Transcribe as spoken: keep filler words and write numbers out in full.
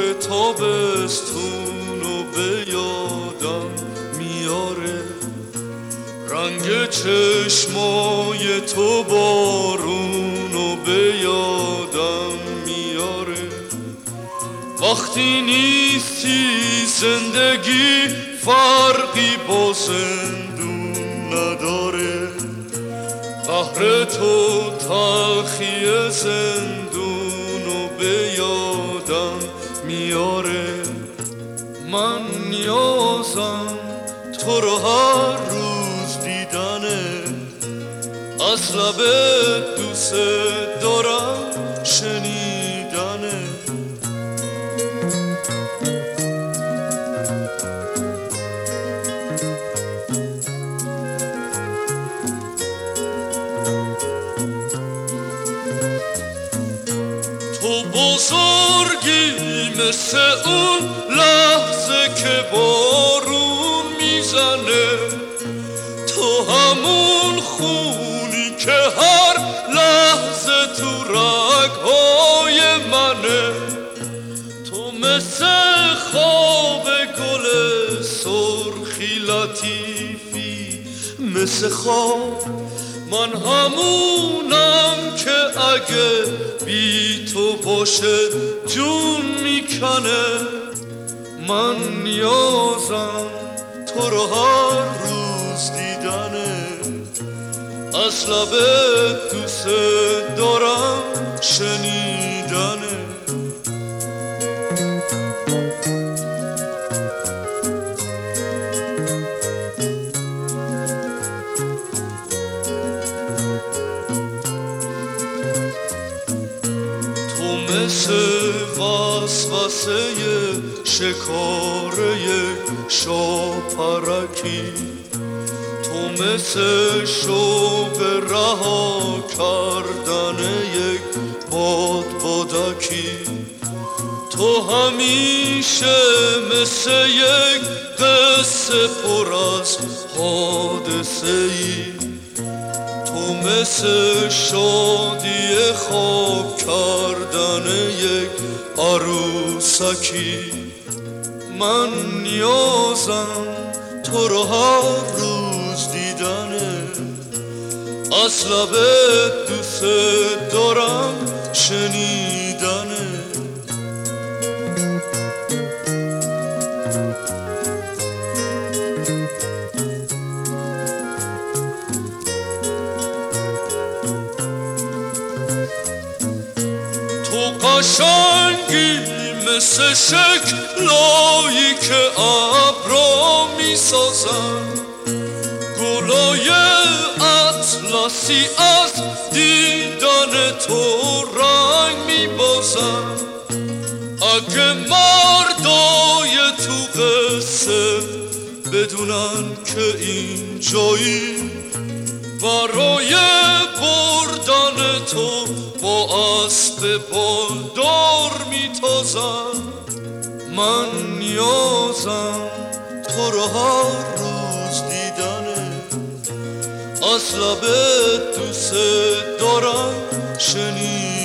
تابستون و به یادم میاره، رنگ چشمای تو بارون و به یادم میاره. وقتی نیستی زندگی فرقی با زندون نداره، قهر تو تلخی زندون و به یادم میاره. من نیازم تو رو هر روز دیدنه، از لبت دوست دارم شنیدنه. تو بزرگی مثل اون لحظه که بارون میزنه، تو همون خونی که هر لحظه تو رگهای منه. تو مثل خواب گل سرخی لطیفی، مثل خواب من همونم که اگه بی تو باشه جون میکنه. من نیازم تو رو هر روز دیدنه، از لبت دوست دارم شنیدنه. مثل وسوسه شکار یک شاپرکی، تو مثل شوق رها کردن یک بادبادکی. تو همیشه مثل یک قصه پر از حادثه ای، تو مثل شادی خواب کردن یک عروسکی. من نیازم تو رو هر روز دیدنه، از لبت دوست دارم شنیدنه. تو قشنگی مثل شکلایی که ابرا میسازن، گلای اطلسی از دیدن تو رنگ میبازن. اگه مردای تو قصه بدونن که این جایی، برای بردن تو با اسب بالدار میتازن. من نیازم تو رو هر روز دیدنه، از لبت دوست دارم شنیدنه.